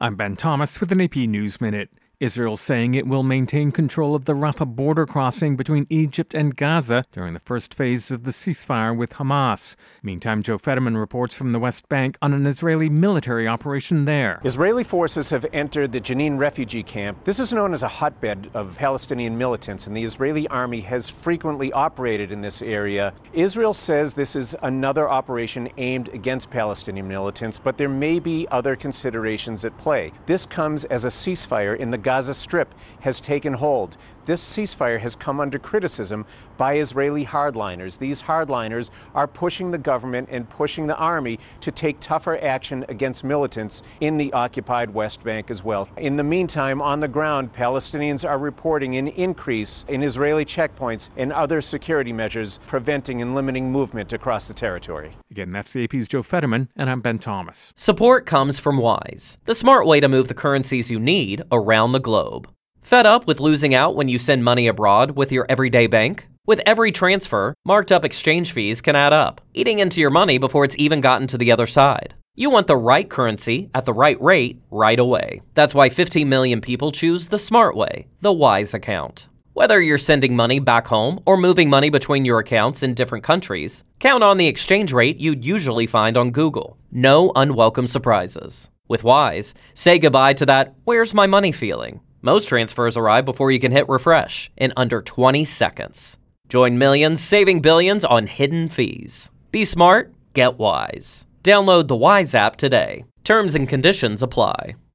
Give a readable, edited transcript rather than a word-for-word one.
I'm Ben Thomas with an AP News Minute. Israel saying it will maintain control of the Rafah border crossing between Egypt and Gaza during the first phase of the ceasefire with Hamas. Meantime, Joe Fetterman reports from the West Bank on an Israeli military operation there. Israeli forces have entered the Jenin refugee camp. This is known as a hotbed of Palestinian militants, and the Israeli army has frequently operated in this area. Israel says this is another operation aimed against Palestinian militants, but there may be other considerations at play. This comes as a ceasefire in the Gaza Strip has taken hold. This ceasefire has come under criticism by Israeli hardliners. These hardliners are pushing the government and pushing the army to take tougher action against militants in the occupied West Bank as well. In the meantime, on the ground, Palestinians are reporting an increase in Israeli checkpoints and other security measures preventing and limiting movement across the territory. Again, that's the AP's Joe Fetterman, and I'm Ben Thomas. Support comes from Wise, the smart way to move the currencies you need around the globe. Fed up with losing out when you send money abroad with your everyday bank? With every transfer, marked up exchange fees can add up, eating into your money before it's even gotten to the other side. You want the right currency at the right rate right away. That's why 15 million people choose the smart way, the Wise account. Whether you're sending money back home or moving money between your accounts in different countries, count on the exchange rate you'd usually find on Google. No unwelcome surprises. With Wise, say goodbye to that "where's my money" feeling. Most transfers arrive before you can hit refresh in under 20 seconds. Join millions saving billions on hidden fees. Be smart, get Wise. Download the Wise app today. Terms and conditions apply.